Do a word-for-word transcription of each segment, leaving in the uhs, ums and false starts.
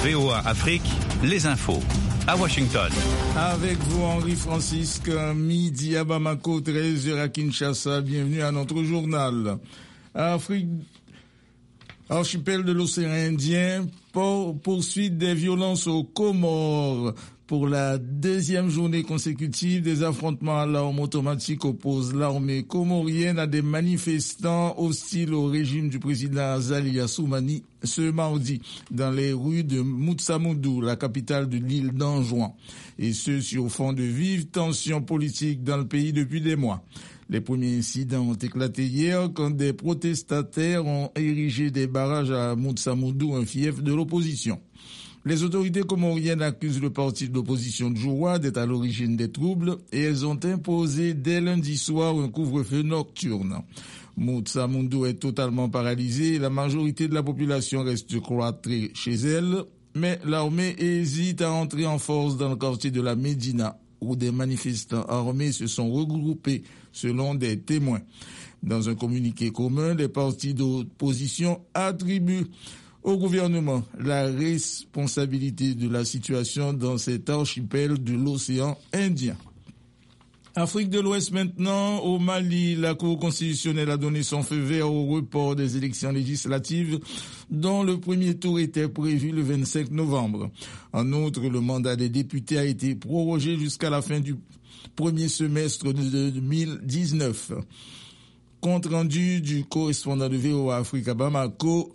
V O A Afrique, les infos. À Washington. Avec vous, Henri Francisque, midi à Bamako, treize heures à Kinshasa. Bienvenue à notre journal. Afrique, archipel de l'océan Indien, pour poursuite des violences aux Comores. Pour la deuxième journée consécutive, des affrontements à l'arme automatique opposent l'armée comorienne à des manifestants hostiles au régime du président Azali Assoumani ce mardi dans les rues de Moutsamoudou, la capitale de l'île d'Anjouan. Et ce, sur fond de vives tensions politiques dans le pays depuis des mois. Les premiers incidents ont éclaté hier quand des protestataires ont érigé des barrages à Moutsamoudou, un fief de l'opposition. Les autorités comoriennes accusent le parti de l'opposition Djoua d'être à l'origine des troubles et elles ont imposé dès lundi soir un couvre-feu nocturne. Moutsamoudou est totalement paralysé et la majorité de la population reste cloîtrée chez elle, mais l'armée hésite à entrer en force dans le quartier de la Médina où des manifestants armés se sont regroupés selon des témoins. Dans un communiqué commun, les partis d'opposition attribuent au gouvernement la responsabilité de la situation dans cet archipel de l'océan Indien. Afrique de l'Ouest maintenant, au Mali, la Cour constitutionnelle a donné son feu vert au report des élections législatives dont le premier tour était prévu le vingt-cinq novembre. En outre, le mandat des députés a été prorogé jusqu'à la fin du premier semestre de deux mille dix-neuf. Compte rendu du correspondant de V O A Afrique à Bamako,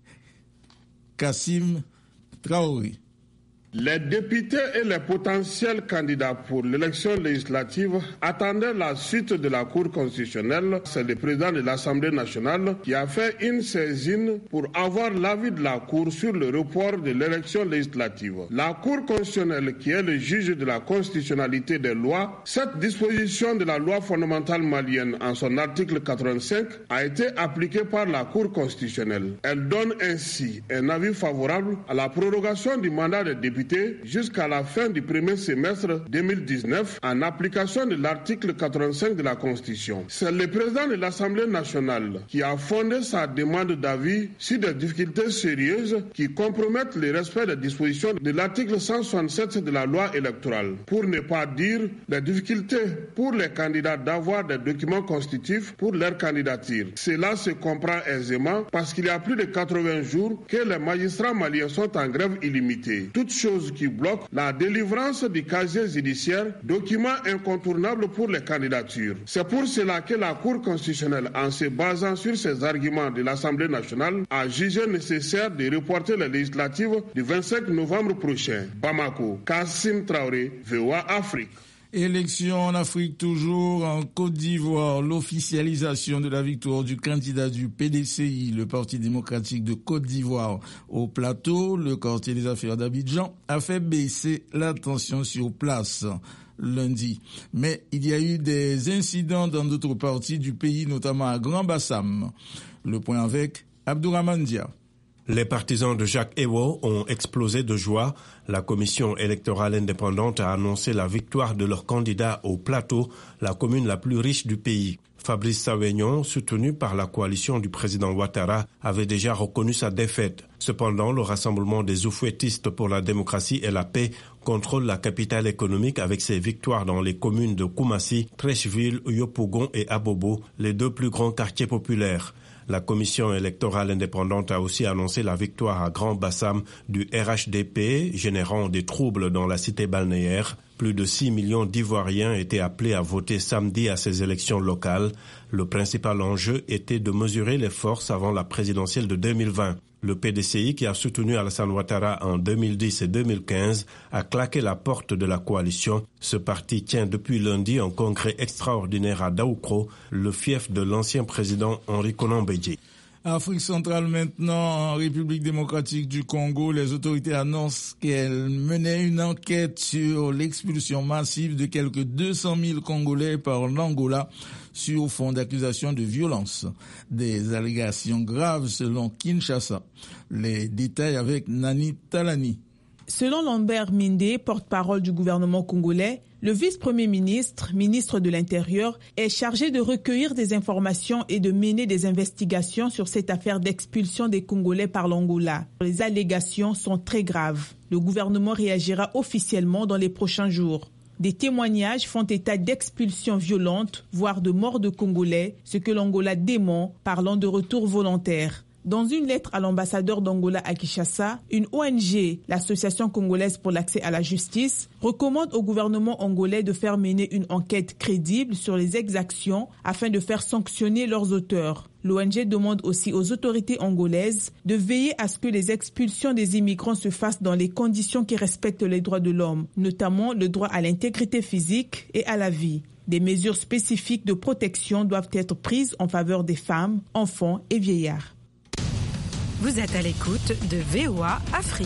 Kassim Traoré. Les députés et les potentiels candidats pour l'élection législative attendaient la suite de la Cour constitutionnelle. C'est le président de l'Assemblée nationale qui a fait une saisine pour avoir l'avis de la Cour sur le report de l'élection législative. La Cour constitutionnelle, qui est le juge de la constitutionnalité des lois, cette disposition de la loi fondamentale malienne en son article quatre-vingt-cinq a été appliquée par la Cour constitutionnelle. Elle donne ainsi un avis favorable à la prorogation du mandat des députés jusqu'à la fin du premier semestre deux mille dix-neuf en application de l'article quatre-vingt-cinq de la Constitution. C'est le président de l'Assemblée nationale qui a fondé sa demande d'avis sur des difficultés sérieuses qui compromettent le respect des dispositions de l'article cent soixante-sept de la loi électorale. Pour ne pas dire les difficultés pour les candidats d'avoir des documents constitutifs pour leur candidature. Cela se comprend aisément parce qu'il y a plus de quatre-vingts jours que les magistrats maliens sont en grève illimitée. Toute chose qui bloque la délivrance du casier judiciaire, document incontournable pour les candidatures. C'est pour cela que la Cour constitutionnelle, en se basant sur ces arguments de l'Assemblée nationale, a jugé nécessaire de reporter les législatives du vingt-cinq novembre prochain. Bamako, Kassim Traoré, V O A Afrique. Élection en Afrique toujours, en Côte d'Ivoire, l'officialisation de la victoire du candidat du P D C I, le Parti démocratique de Côte d'Ivoire, au plateau, le quartier des affaires d'Abidjan, a fait baisser la tension sur place lundi. Mais il y a eu des incidents dans d'autres parties du pays, notamment à Grand-Bassam. Le point avec Abdourahmane Dia. Les partisans de Jacques Ewo ont explosé de joie. La commission électorale indépendante a annoncé la victoire de leur candidat au Plateau, la commune la plus riche du pays. Fabrice Saweignon, soutenu par la coalition du président Ouattara, avait déjà reconnu sa défaite. Cependant, le Rassemblement des Oufouettistes pour la démocratie et la paix contrôle la capitale économique avec ses victoires dans les communes de Koumassi, Treichville, Yopougon et Abobo, les deux plus grands quartiers populaires. La commission électorale indépendante a aussi annoncé la victoire à Grand-Bassam du R H D P, générant des troubles dans la cité balnéaire. Plus de six millions d'Ivoiriens étaient appelés à voter samedi à ces élections locales. Le principal enjeu était de mesurer les forces avant la présidentielle de deux mille vingt. Le P D C I, qui a soutenu Alassane Ouattara en deux mille dix et deux mille quinze, a claqué la porte de la coalition. Ce parti tient depuis lundi un congrès extraordinaire à Daoukro, le fief de l'ancien président Henri Konan Bédié. Afrique centrale maintenant, en République démocratique du Congo, les autorités annoncent qu'elles menaient une enquête sur l'expulsion massive de quelques deux cent mille Congolais par l'Angola sur fond d'accusations de violence. Des allégations graves selon Kinshasa. Les détails avec Nani Talani. Selon Lambert Minde, porte-parole du gouvernement congolais, Le vice-premier ministre, ministre de l'Intérieur, est chargé de recueillir des informations et de mener des investigations sur cette affaire d'expulsion des Congolais par l'Angola. Les allégations sont très graves. Le gouvernement réagira officiellement dans les prochains jours. Des témoignages font état d'expulsions violentes, voire de morts de Congolais, ce que l'Angola dément, parlant de retour volontaire. Dans une lettre à l'ambassadeur d'Angola à Kinshasa, une O N G, l'Association congolaise pour l'accès à la justice, recommande au gouvernement angolais de faire mener une enquête crédible sur les exactions afin de faire sanctionner leurs auteurs. L'O N G demande aussi aux autorités angolaises de veiller à ce que les expulsions des immigrants se fassent dans les conditions qui respectent les droits de l'homme, notamment le droit à l'intégrité physique et à la vie. Des mesures spécifiques de protection doivent être prises en faveur des femmes, enfants et vieillards. Vous êtes à l'écoute de V O A Afrique.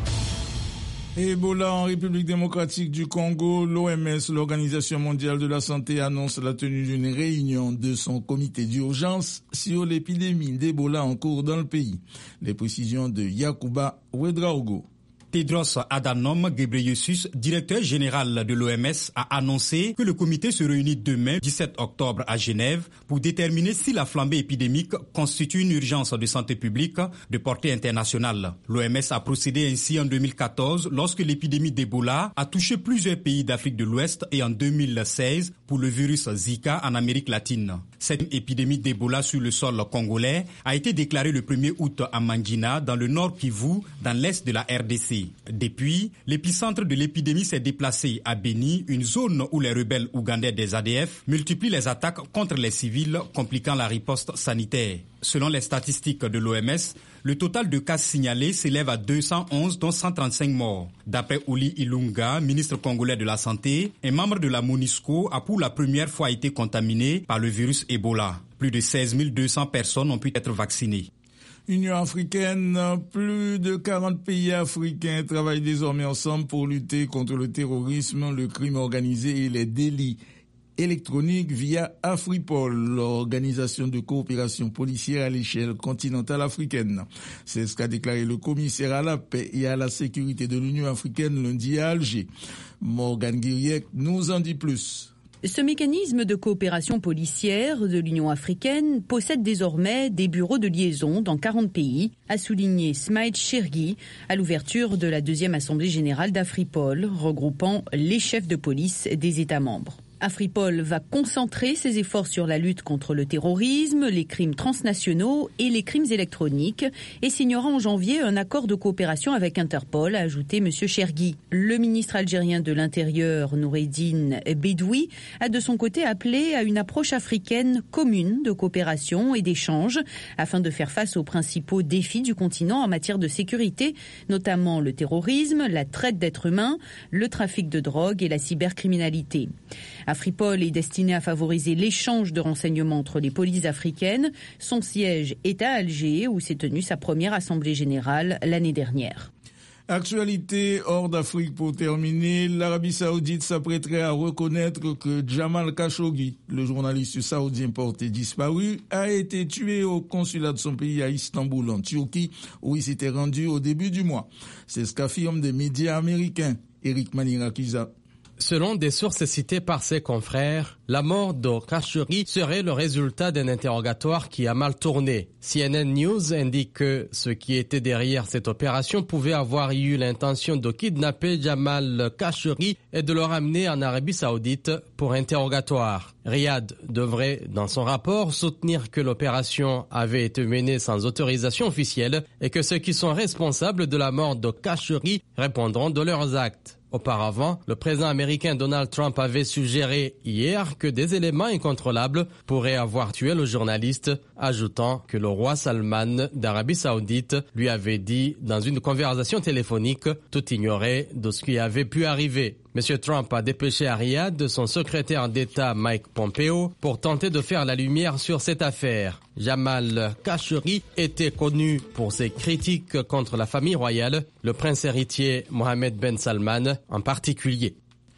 Ebola en République démocratique du Congo, l'O M S, l'Organisation mondiale de la santé, annonce la tenue d'une réunion de son comité d'urgence sur l'épidémie d'Ebola en cours dans le pays. Les précisions de Yacouba Ouedraogo. Tedros Adhanom Ghebreyesus, directeur général de l'O M S, a annoncé que le comité se réunit demain, dix-sept octobre, à Genève, pour déterminer si la flambée épidémique constitue une urgence de santé publique de portée internationale. L'O M S a procédé ainsi en deux mille quatorze, lorsque l'épidémie d'Ebola a touché plusieurs pays d'Afrique de l'Ouest, et en deux mille seize pour le virus Zika en Amérique latine. Cette épidémie d'Ebola sur le sol congolais a été déclarée le premier août à Mangina, dans le nord Kivu, dans l'est de la R D C. Depuis, l'épicentre de l'épidémie s'est déplacé à Beni, une zone où les rebelles ougandais des A D F multiplient les attaques contre les civils, compliquant la riposte sanitaire. Selon les statistiques de l'O M S, le total de cas signalés s'élève à deux cent onze, dont cent trente-cinq morts. D'après Oli Ilunga, ministre congolais de la Santé, un membre de la MONUSCO a pour la première fois été contaminé par le virus Ebola. Plus de seize mille deux cents personnes ont pu être vaccinées. Union africaine, plus de quarante pays africains travaillent désormais ensemble pour lutter contre le terrorisme, le crime organisé et les délits électroniques via Afripol, l'organisation de coopération policière à l'échelle continentale africaine. C'est ce qu'a déclaré le commissaire à la paix et à la sécurité de l'Union africaine lundi à Alger. Morgan Guiriec nous en dit plus. Ce mécanisme de coopération policière de l'Union africaine possède désormais des bureaux de liaison dans quarante pays, a souligné Smaïd Chergui à l'ouverture de la deuxième assemblée générale d'Afripol, regroupant les chefs de police des États membres. Afripol va concentrer ses efforts sur la lutte contre le terrorisme, les crimes transnationaux et les crimes électroniques et signera en janvier un accord de coopération avec Interpol, a ajouté M. Chergui. Le ministre algérien de l'Intérieur, Noureddine Bedoui, a de son côté appelé à une approche africaine commune de coopération et d'échange afin de faire face aux principaux défis du continent en matière de sécurité, notamment le terrorisme, la traite d'êtres humains, le trafic de drogue et la cybercriminalité. Afripol est destiné à favoriser l'échange de renseignements entre les polices africaines. Son siège est à Alger, où s'est tenue sa première assemblée générale l'année dernière. Actualité hors d'Afrique pour terminer, l'Arabie Saoudite s'apprêterait à reconnaître que Jamal Khashoggi, le journaliste saoudien porté disparu, a été tué au consulat de son pays à Istanbul, en Turquie, où il s'était rendu au début du mois. C'est ce qu'affirment des médias américains. Eric Manirakiza. Selon des sources citées par ses confrères, la mort de Khashoggi serait le résultat d'un interrogatoire qui a mal tourné. C N N News indique que ce qui était derrière cette opération pouvait avoir eu l'intention de kidnapper Jamal Khashoggi et de le ramener en Arabie Saoudite pour interrogatoire. Riyad devrait, dans son rapport, soutenir que l'opération avait été menée sans autorisation officielle et que ceux qui sont responsables de la mort de Khashoggi répondront de leurs actes. Auparavant, le président américain Donald Trump avait suggéré hier que des éléments incontrôlables pourraient avoir tué le journaliste, ajoutant que le roi Salman d'Arabie Saoudite lui avait dit dans une conversation téléphonique tout ignorer de ce qui avait pu arriver. M. Trump a dépêché à Riyad son secrétaire d'État Mike Pompeo pour tenter de faire la lumière sur cette affaire. Jamal Khashoggi était connu pour ses critiques contre la famille royale, le prince héritier Mohammed Ben Salman en particulier.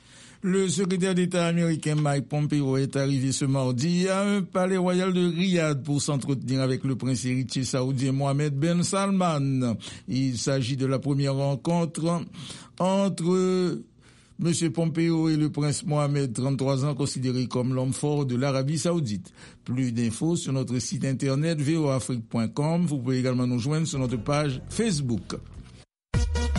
Le secrétaire d'État américain Mike Pompeo est arrivé ce mardi à un palais royal de Riyad pour s'entretenir avec le prince héritier saoudien Mohammed Ben Salman. Il s'agit de la première rencontre entre M. Pompeo et le prince Mohamed, trente-trois ans, considéré comme l'homme fort de l'Arabie Saoudite. Plus d'infos sur notre site internet v o afrique point com. Vous pouvez également nous joindre sur notre page Facebook.